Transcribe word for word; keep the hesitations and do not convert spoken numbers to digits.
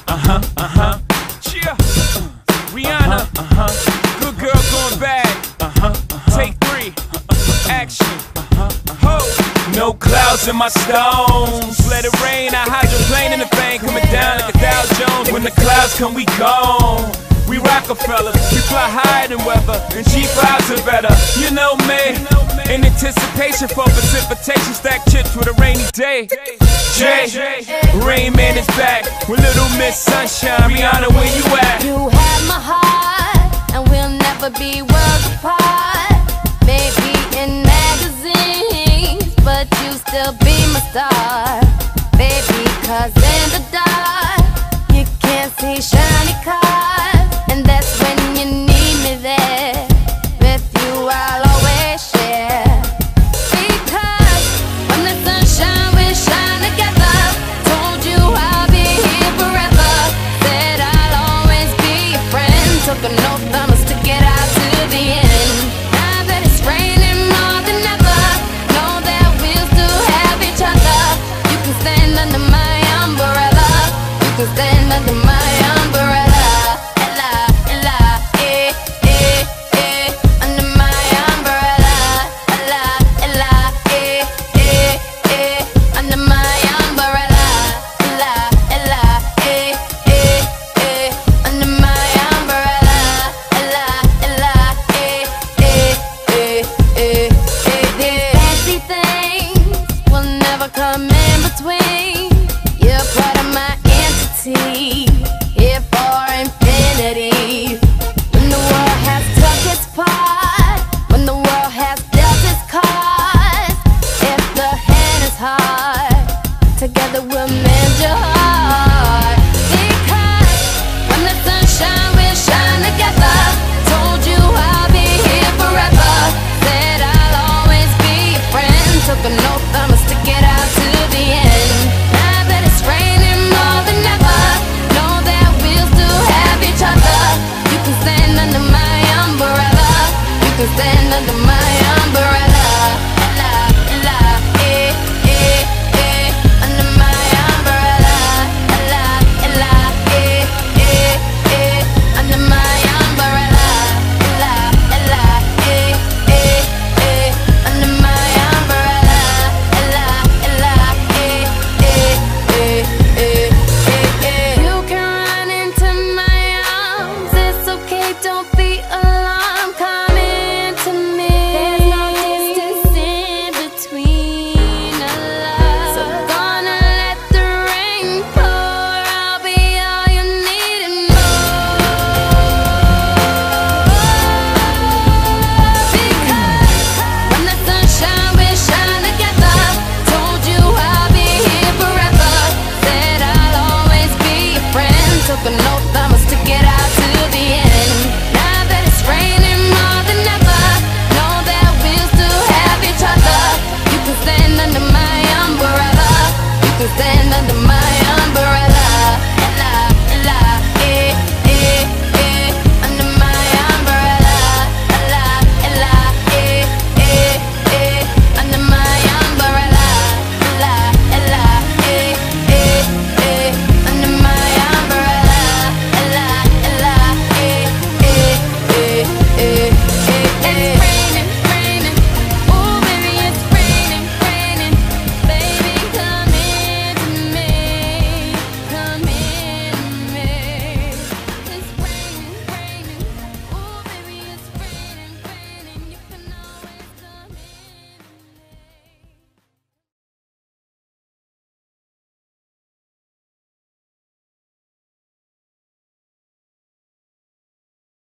uh-huh, uh-huh. Yeah. Rihanna, uh-huh. Good girl going bad. Uh-huh, uh-huh. Take three. Action. Uh-huh, uh-huh. Ho. No clouds in my stones. Let it rain. I hydroplane in the vein, coming down like a Dow Jones. When the clouds come, we gone. We Rockefellers, we fly higher than weather, and G fives are better. You know me, in anticipation for precipitation, stack chips with a rainy day. Jay, Rain Man is back with Little Miss Sunshine. Rihanna, where you at? You have my heart, and we'll never be worlds apart. Maybe in magazines, but you still be my star. Baby, cause in the dark, you can't see shiny cars. And that's when you need me there. With you I'll always share. Because when the sunshine we shine together. Told you I'll be here forever. Said I'll always be your friend. Took an oath I must stick it out to the end. Now that it's raining more than ever, know that we'll still have each other. You can stand under my umbrella. You can stand under my umbrella. Come in between. You're part of my entity, here for infinity. When the world has took its part, when the world has dealt its cards, if the hand is hard, together we'll mend your heart. Because when the sunshine will shine together. Told you I'll be here forever. Said I'll always be your friend. Took an oath I must stick it out to the end. Now that it's raining more than ever, know that we'll still have each other. You can stand under my umbrella. You can stand under my